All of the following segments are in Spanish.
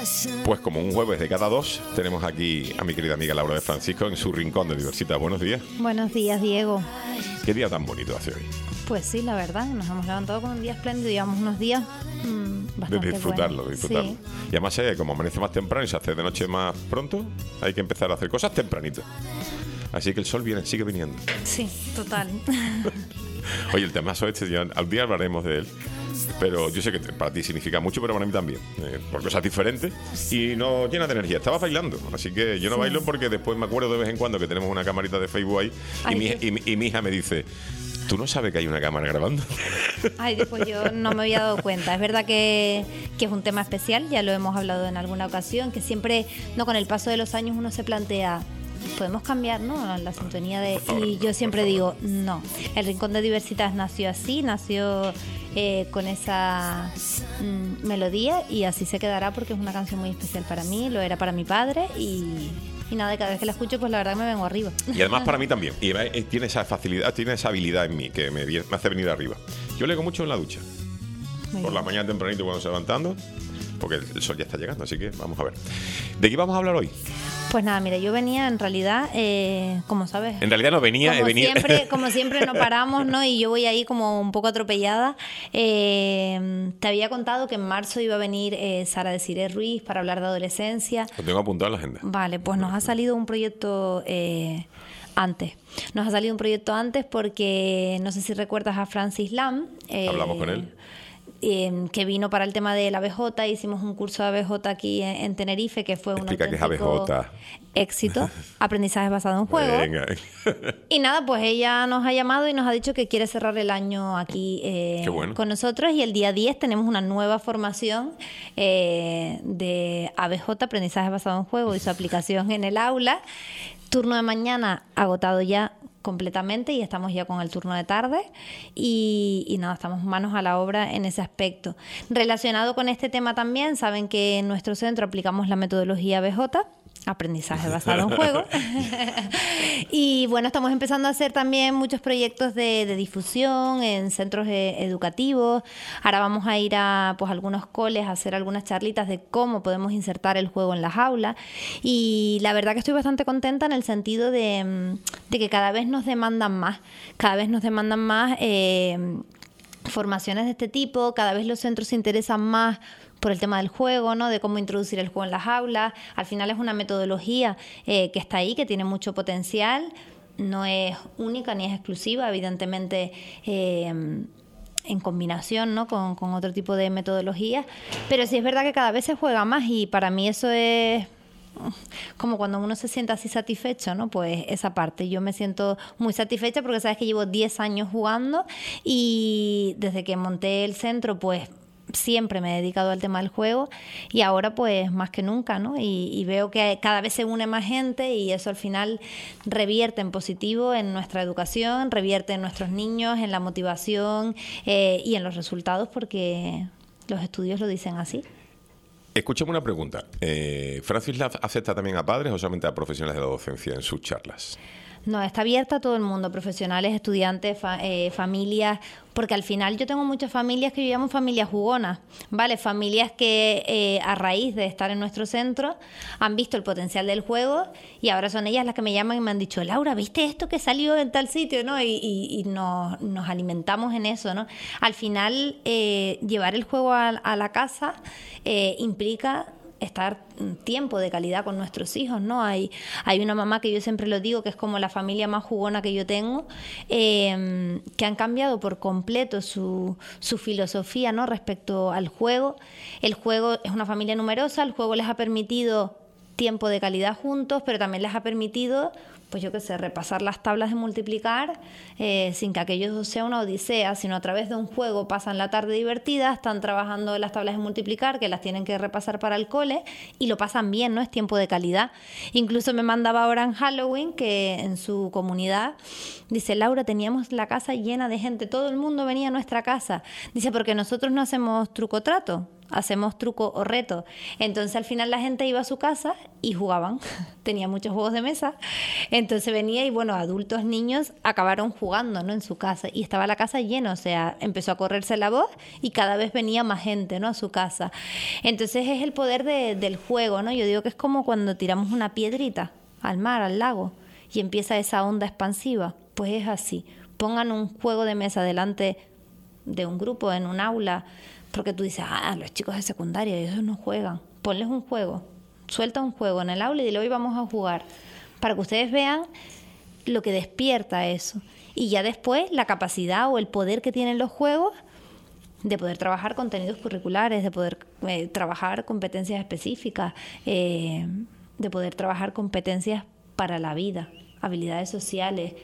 Pues como un jueves de cada dos, tenemos aquí a mi querida amiga Laura de Francisco en su rincón de Diversita. Buenos días. Buenos días, Diego. ¿Qué día tan bonito hace hoy? Pues sí, la verdad, nos hemos levantado con un día espléndido, llevamos unos días bastante de disfrutarlo, buenos. disfrutarlo. Sí. Y además, como amanece más temprano y se hace de noche más pronto, hay que empezar a hacer cosas tempranito. Así que el sol sigue viniendo. Sí, total. Oye, el temazo este, ya, al día hablaremos de él. Pero yo sé que para ti significa mucho, pero para mí también, por cosas diferentes y no llena de energía. Estaba bailando, así que yo no bailo porque después me acuerdo de vez en cuando que tenemos una camarita de Facebook ahí. Y mi hija me dice: ¿tú no sabes que hay una cámara grabando? Ay, pues yo no me había dado cuenta. Es verdad que es un tema especial, ya lo hemos hablado en alguna ocasión, que siempre, no, con el paso de los años uno se plantea: podemos cambiar, ¿no?, la sintonía de... Y yo siempre digo, no. El Rincón de Diversitas nació así, nació con esa melodía, y así se quedará porque es una canción muy especial para mí, lo era para mi padre, y nada, cada vez que la escucho, pues la verdad me vengo arriba. Y además para mí también. Y tiene esa facilidad, tiene esa habilidad en mí que me hace venir arriba. Yo leo mucho en la ducha. Por la mañana tempranito cuando se va levantando, porque el sol ya está llegando, así que vamos a ver. ¿De qué vamos a hablar hoy? Pues nada, mira, yo venía en realidad, como sabes... En realidad no venía, he venido... Como siempre no paramos, ¿no? Y yo voy ahí como un poco atropellada. Te había contado que en marzo iba a venir Sara Desiré Ruiz para hablar de adolescencia. Lo tengo apuntado en la agenda. Vale, pues nos ha salido un proyecto... antes. Nos ha salido un proyecto antes porque no sé si recuerdas a Francis Lam. Hablamos con él. Que vino para el tema de la ABJ, hicimos un curso de ABJ aquí en Tenerife, que fue un auténtico éxito, aprendizaje basado en juego. Venga. Y nada, pues ella nos ha llamado y nos ha dicho que quiere cerrar el año aquí con nosotros, y el día 10 tenemos una nueva formación de ABJ, aprendizaje basado en juego, y su aplicación en el aula. Turno de mañana agotado ya completamente, y estamos ya con el turno de tarde y nada, estamos manos a la obra en ese aspecto. Relacionado con este tema también, saben que en nuestro centro aplicamos la metodología ABJ, aprendizaje basado en juego. Y bueno, estamos empezando a hacer también muchos proyectos de difusión en centros educativos. Ahora vamos a ir a pues algunos coles a hacer algunas charlitas de cómo podemos insertar el juego en las aulas. Y la verdad que estoy bastante contenta en el sentido de que cada vez nos demandan más. Formaciones de este tipo, cada vez los centros se interesan más por el tema del juego, ¿no?, de cómo introducir el juego en las aulas. Al final es una metodología que está ahí, que tiene mucho potencial, no es única ni es exclusiva, evidentemente en combinación, ¿no?, con otro tipo de metodologías, pero sí es verdad que cada vez se juega más, y para mí eso es como cuando uno se siente así satisfecho, ¿no? Pues esa parte, yo me siento muy satisfecha porque sabes que llevo 10 años jugando, y desde que monté el centro, pues siempre me he dedicado al tema del juego, y ahora pues más que nunca, ¿no? Y veo que cada vez se une más gente, y eso al final revierte en positivo en nuestra educación, revierte en nuestros niños, en la motivación y en los resultados, porque los estudios lo dicen así. Escúchame una pregunta. ¿Francis Lab acepta también a padres o solamente a profesionales de la docencia en sus charlas? No, está abierta a todo el mundo, profesionales, estudiantes, familias, porque al final yo tengo muchas familias que yo llamo familias jugonas, ¿vale? Familias que a raíz de estar en nuestro centro han visto el potencial del juego, y ahora son ellas las que me llaman y me han dicho: Laura, ¿viste esto que salió en tal sitio?, ¿no? Y nos alimentamos en eso, ¿no? Al final, llevar el juego a la casa implica estar tiempo de calidad con nuestros hijos, ¿no? Hay una mamá que yo siempre lo digo, que es como la familia más jugona que yo tengo, que han cambiado por completo su filosofía, ¿no?, respecto al juego. El juego es una familia numerosa, el juego les ha permitido tiempo de calidad juntos, pero también les ha permitido, pues yo qué sé, repasar las tablas de multiplicar sin que aquello sea una odisea, sino a través de un juego pasan la tarde divertida, están trabajando las tablas de multiplicar que las tienen que repasar para el cole, y lo pasan bien, ¿no? Es tiempo de calidad. Incluso me mandaba ahora en Halloween que en su comunidad dice: Laura, teníamos la casa llena de gente, todo el mundo venía a nuestra casa. Dice: porque nosotros no hacemos truco trato. hacemos truco o reto. Entonces al final la gente iba a su casa y jugaban. Tenía muchos juegos de mesa. Entonces venía y bueno, adultos, niños acabaron jugando, ¿no? En su casa. Y estaba la casa llena, o sea, empezó a correrse la voz y cada vez venía más gente, ¿no? A su casa. Entonces es el poder del juego, ¿no? Yo digo que es como cuando tiramos una piedrita al mar, al lago, y empieza esa onda expansiva. Pues es así. Pongan un juego de mesa delante de un grupo, en un aula, porque tú dices, los chicos de secundaria, ellos no juegan. Ponles un juego, suelta un juego en el aula y dile, hoy vamos a jugar, para que ustedes vean lo que despierta eso. Y ya después la capacidad o el poder que tienen los juegos de poder trabajar contenidos curriculares, de poder trabajar competencias específicas, de poder trabajar competencias para la vida, habilidades sociales,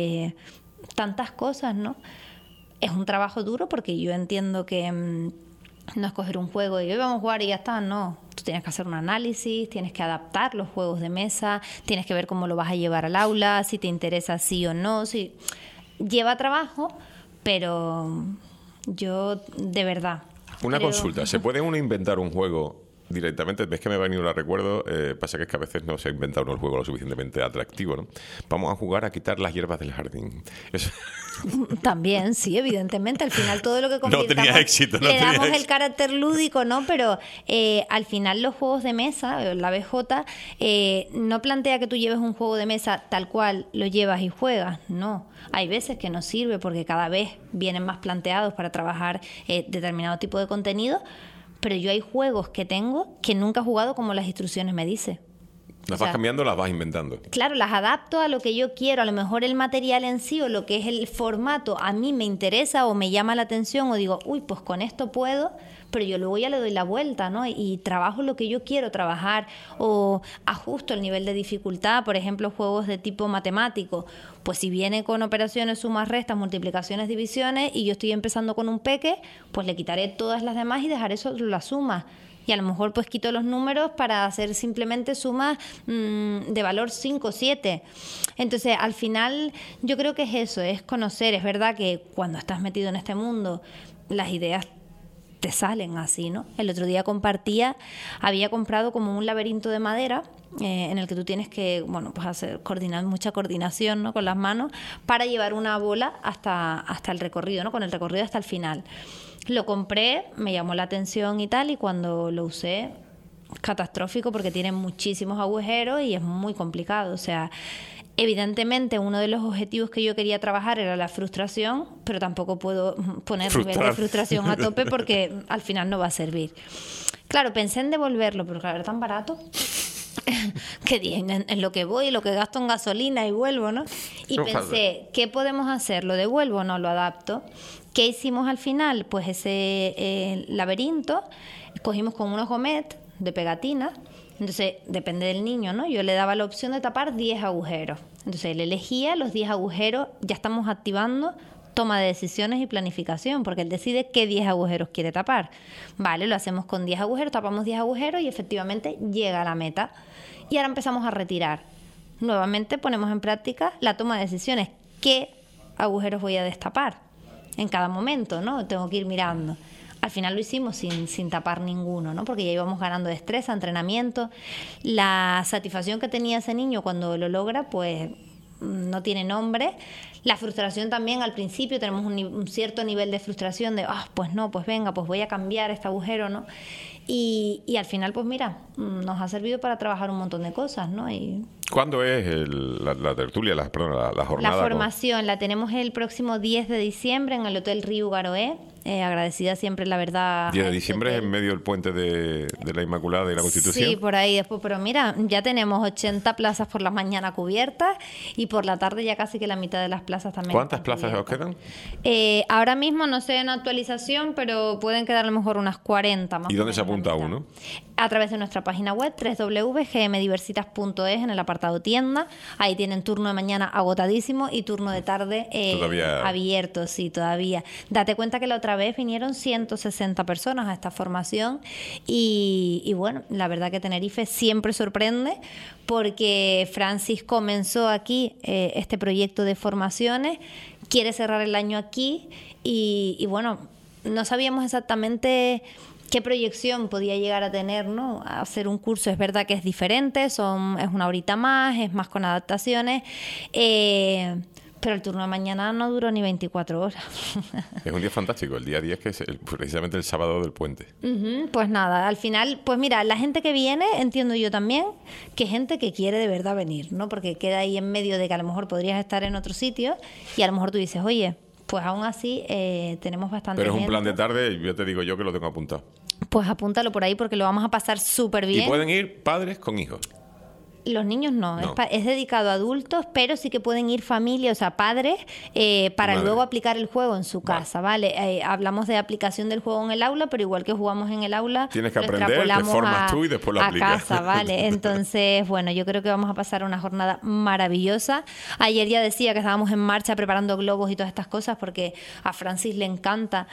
tantas cosas, ¿no? Es un trabajo duro porque yo entiendo que no es coger un juego y hoy vamos a jugar y ya está, no. Tú tienes que hacer un análisis, tienes que adaptar los juegos de mesa, tienes que ver cómo lo vas a llevar al aula, si te interesa sí o no. Si... Lleva trabajo, pero yo de verdad... Una consulta, ¿se puede uno inventar un juego directamente? Ves que me ha venido el recuerdo, pasa que es que a veces no se ha inventado uno el juego lo suficientemente atractivo, ¿no? Vamos a jugar a quitar las hierbas del jardín. Eso... También, sí, evidentemente. Al final todo lo que convirtamos... No tenía éxito. Le damos el carácter lúdico, ¿no? Pero al final los juegos de mesa, la BJ, no plantea que tú lleves un juego de mesa tal cual lo llevas y juegas. No. Hay veces que no sirve porque cada vez vienen más planteados para trabajar determinado tipo de contenido. Pero yo hay juegos que tengo que nunca he jugado como las instrucciones me dicen. Las vas cambiando, las vas inventando. Claro, las adapto a lo que yo quiero. A lo mejor el material en sí o lo que es el formato a mí me interesa o me llama la atención o digo, uy, pues con esto puedo, pero yo luego ya le doy la vuelta, ¿no? Y trabajo lo que yo quiero trabajar o ajusto el nivel de dificultad. Por ejemplo, juegos de tipo matemático. Pues si viene con operaciones, sumas, restas, multiplicaciones, divisiones y yo estoy empezando con un peque, pues le quitaré todas las demás y dejaré solo las sumas. Y a lo mejor pues quito los números para hacer simplemente sumas de valor 5 o 7. Entonces, al final, yo creo que es eso, es conocer. Es verdad que cuando estás metido en este mundo, las ideas te salen así, ¿no? El otro día había comprado como un laberinto de madera en el que tú tienes que, bueno, pues hacer mucha coordinación, ¿no? Con las manos para llevar una bola hasta el recorrido, ¿no? Con el recorrido hasta el final. Lo compré, me llamó la atención y tal, y cuando lo usé, catastrófico porque tiene muchísimos agujeros y es muy complicado. O sea, evidentemente uno de los objetivos que yo quería trabajar era la frustración, pero tampoco puedo poner nivel de frustración a tope porque al final no va a servir. Claro, pensé en devolverlo, pero claro, era tan barato que dije, en lo que voy, lo que gasto en gasolina y vuelvo, ¿no? Y pensé, ¿qué podemos hacer? ¿Lo devuelvo o no? ¿Lo adapto? ¿Qué hicimos al final? Pues ese laberinto, cogimos con unos gomet de pegatina, entonces depende del niño, ¿no? Yo le daba la opción de tapar 10 agujeros. Entonces él elegía los 10 agujeros, ya estamos activando toma de decisiones y planificación, porque él decide qué 10 agujeros quiere tapar. Vale, lo hacemos con 10 agujeros, tapamos 10 agujeros y efectivamente llega a la meta. Y ahora empezamos a retirar. Nuevamente ponemos en práctica la toma de decisiones. ¿Qué agujeros voy a destapar en cada momento, ¿no? Tengo que ir mirando. Al final lo hicimos sin tapar ninguno, ¿no? Porque ya íbamos ganando destreza, entrenamiento. La satisfacción que tenía ese niño cuando lo logra, pues no tiene nombre. La frustración también al principio, tenemos un cierto nivel de frustración de, pues no, pues venga, pues voy a cambiar este agujero, ¿no? Y al final, pues mira, nos ha servido para trabajar un montón de cosas, ¿no? ¿Cuándo es la tertulia, la jornada? La formación la tenemos el próximo 10 de diciembre en el Hotel Riu Garoé. Agradecida siempre, la verdad. 10 de diciembre es en medio del puente de la Inmaculada y la Constitución. Sí, por ahí después. Pero mira, ya tenemos 80 plazas por la mañana cubiertas y por la tarde ya casi que la mitad de las plazas también. ¿Cuántas plazas os quedan? Ahora mismo no sé en actualización, pero pueden quedar a lo mejor unas 40 más. ¿Y dónde se apunta uno? A través de nuestra página web www.gmdiversitas.es en el apartado tienda. Ahí tienen turno de mañana agotadísimo y turno de tarde abierto, sí, todavía. Date cuenta que la otra vez vinieron 160 personas a esta formación y bueno, la verdad que Tenerife siempre sorprende porque Francis comenzó aquí este proyecto de formaciones, quiere cerrar el año aquí y bueno, no sabíamos exactamente qué proyección podía llegar a tener, ¿no? Hacer un curso es verdad que es diferente, es una horita más, es más con adaptaciones, pero el turno de mañana no duró ni 24 horas. Es un día fantástico, el día 10, que es precisamente el sábado del puente. Pues nada, al final, pues mira, la gente que viene, entiendo yo también, que es gente que quiere de verdad venir, ¿no? Porque queda ahí en medio de que a lo mejor podrías estar en otro sitio y a lo mejor tú dices, oye, pues aún así tenemos bastante Pero es un gente. plan de tarde y yo te digo yo que lo tengo apuntado. Pues apúntalo por ahí porque lo vamos a pasar súper bien. Y pueden ir padres con hijos. Los niños no. No. Es dedicado a adultos, pero sí que pueden ir familias, o sea, padres, para Madre. luego aplicar el juego en su casa, ¿vale? Hablamos de aplicación del juego en el aula, pero igual que jugamos en el aula, Tienes que lo aprender, te extrapolamos formas tú y después lo a aplicas. casa, ¿vale? Entonces, bueno, yo creo que vamos a pasar una jornada maravillosa. Ayer ya decía que estábamos en marcha preparando globos y todas estas cosas porque a Francis le encanta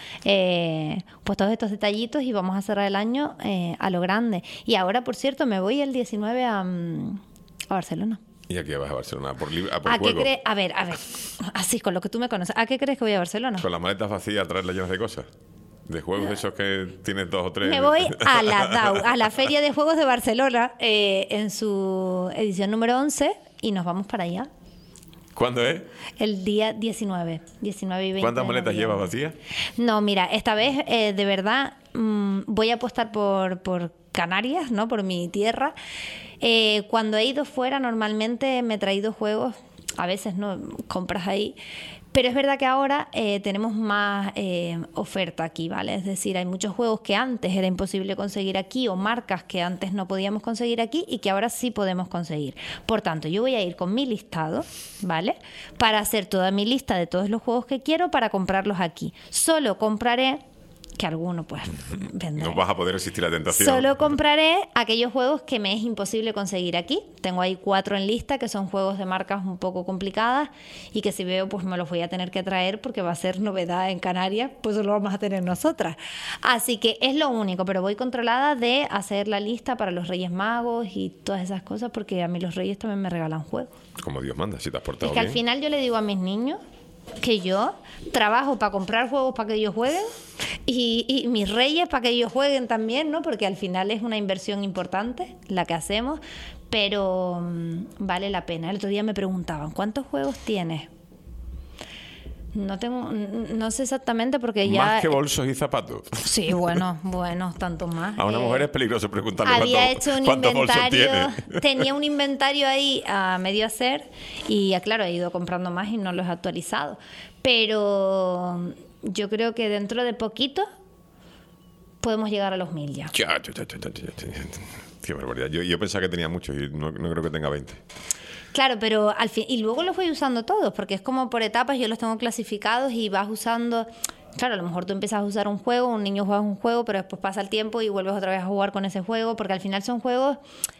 pues todos estos detallitos y vamos a cerrar el año a lo grande. Y ahora, por cierto, me voy el 19 a Barcelona. ¿Y a qué vas a Barcelona? ¿A por ¿A qué juego? crees? A ver, así con lo que tú me conoces, ¿a qué crees que voy a Barcelona? Con las maletas vacías, traerlas llenas de cosas. De juegos esos que tienes 2 o 3. Me voy a la DAO, a la Feria de Juegos de Barcelona, en su edición número 11, y nos vamos para allá. ¿Cuándo es? El día 19 y 20. ¿Cuántas de maletas noviembre. llevas vacías? No, mira, esta vez de verdad voy a apostar por Canarias, ¿no? Por mi tierra. Cuando he ido fuera normalmente me he traído juegos, a veces no compras ahí, pero es verdad que ahora tenemos más oferta aquí, ¿vale? Es decir, hay muchos juegos que antes era imposible conseguir aquí o marcas que antes no podíamos conseguir aquí y que ahora sí podemos conseguir. Por tanto, yo voy a ir con mi listado, ¿vale? Para hacer toda mi lista de todos los juegos que quiero para comprarlos aquí. Solo compraré, que alguno pues vendrá. No vas a poder resistir la tentación. Solo compraré aquellos juegos que me es imposible conseguir aquí. Tengo ahí 4 en lista que son juegos de marcas un poco complicadas y que si veo pues me los voy a tener que traer porque va a ser novedad en Canarias, pues lo vamos a tener nosotras. Así que es lo único, pero voy controlada de hacer la lista para los Reyes Magos y todas esas cosas porque a mí los Reyes también me regalan juegos. Como Dios manda, si te has portado Es que bien. al final yo le digo a mis niños que yo trabajo para comprar juegos para que ellos jueguen y mis reyes para que ellos jueguen también, ¿no? Porque al final es una inversión importante la que hacemos, pero vale la pena. El otro día me preguntaban, ¿cuántos juegos tienes? No sé exactamente porque ya... Más que bolsos y zapatos. Sí, bueno, tanto más. A una mujer es peligroso preguntarle Había hecho un cuántos bolsos inventario, tiene. tenía un inventario ahí a medio hacer y claro, he ido comprando más y no los he actualizado. Pero yo creo que dentro de poquito podemos llegar a los 1000 ya. Qué barbaridad. Yo pensaba que tenía muchos y no creo que tenga 20. Claro, pero al fin, y luego los voy usando todos, porque es como por etapas, yo los tengo clasificados y vas usando. Claro, a lo mejor tú empiezas a usar un juego, un niño juega un juego, pero después pasa el tiempo y vuelves otra vez a jugar con ese juego, porque al final son juegos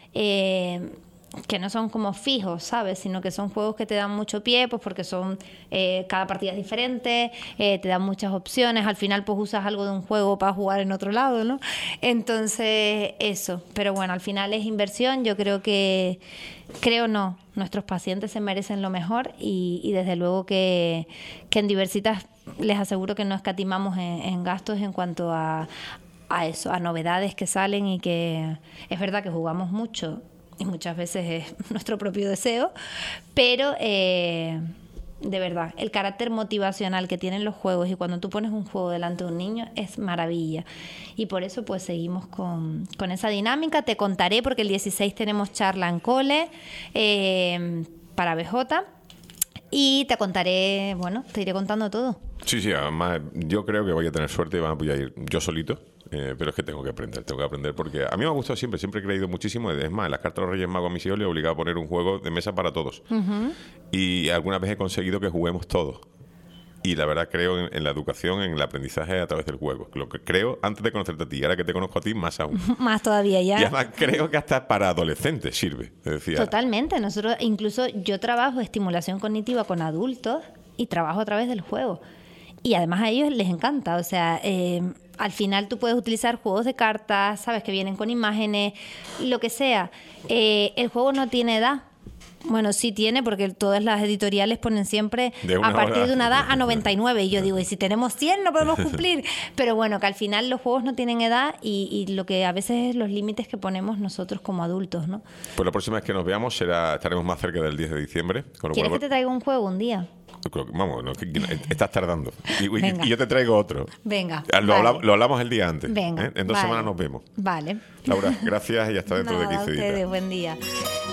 que no son como fijos, ¿sabes? Sino que son juegos que te dan mucho pie, pues porque son cada partida es diferente, te dan muchas opciones, al final pues usas algo de un juego para jugar en otro lado, ¿no? Entonces, eso. Pero bueno, al final es inversión, yo creo no, nuestros pacientes se merecen lo mejor y desde luego que en Diversitas les aseguro que no escatimamos en gastos en cuanto a eso, a novedades que salen y que es verdad que jugamos mucho y muchas veces es nuestro propio deseo, pero de verdad, el carácter motivacional que tienen los juegos y cuando tú pones un juego delante de un niño es maravilla. Y por eso pues seguimos con esa dinámica. Te contaré porque el 16 tenemos charla en cole para BJ y te contaré, bueno, te iré contando todo. Sí, además yo creo que voy a tener suerte y van a poder ir yo solito. Pero es que tengo que aprender porque a mí me ha gustado siempre he creído muchísimo. Es más, en las cartas de los Reyes Magos a mis hijos les he obligado a poner un juego de mesa para todos. Y alguna vez he conseguido que juguemos todos. Y la verdad creo en la educación, en el aprendizaje a través del juego. Lo que creo antes de conocerte a ti. Ahora que te conozco a ti, más aún. Más todavía ya. Y además creo que hasta para adolescentes sirve. Es decir, totalmente. Nosotros, incluso yo trabajo estimulación cognitiva con adultos y trabajo a través del juego. Y además a ellos les encanta. O sea, al final tú puedes utilizar juegos de cartas, sabes, que vienen con imágenes, lo que sea. El juego no tiene edad. Bueno, sí tiene, porque todas las editoriales ponen siempre De una a partir hora. de una edad a 99. Y yo digo, ¿y si tenemos 100 no podemos cumplir? Pero bueno, que al final los juegos no tienen edad y lo que a veces es los límites que ponemos nosotros como adultos, ¿no? Pues la próxima vez que nos veamos estaremos más cerca del 10 de diciembre. Con lo ¿Quieres cual, que te traiga un juego un día? vamos, no, estás tardando. Venga. Y yo te traigo otro. Venga. Lo hablamos el día antes. Venga. En 2 vale. semanas nos vemos. Vale. Laura, gracias y hasta dentro de Nada, 15 días. ustedes, buen día.